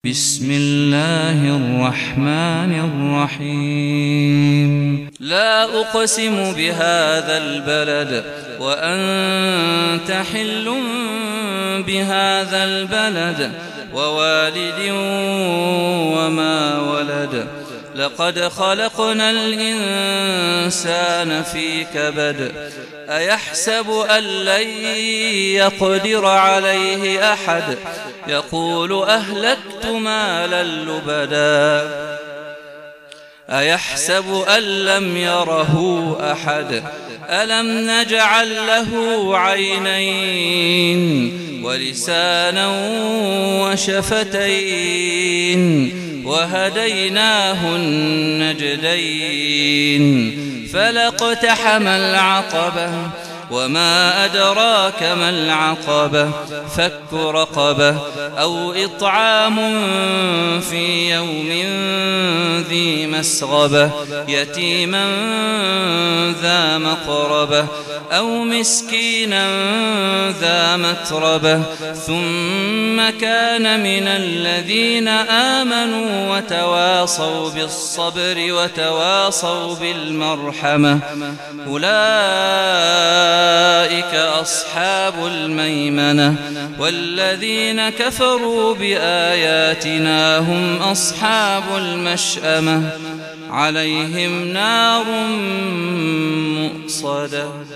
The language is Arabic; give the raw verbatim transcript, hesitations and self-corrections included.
بسم الله الرحمن الرحيم لا أقسم بهذا البلد وأنت حل بهذا البلد ووالد وما ولد لقد خلقنا الإنسان في كبد أيحسب أن لن يقدر عليه أحد يقول أهلكت مالا لبدا أيحسب أن لم يره أحد ألم نجعل له عينين ولسانا وشفتين وهديناه النجدين فلاقتحم العقبة وما أدراك ما العقبة فك رقبة أو إطعام في يوم ذي مسغبة يتيما ذا مقربة أو مسكينا ذا متربة ثم كان من الذين آمنوا وتواصوا بالصبر وتواصوا بالمرحمة أولئك أصحاب الميمنة والذين كفروا بآياتنا هم أصحاب المشأمة عليهم نار مؤصدة.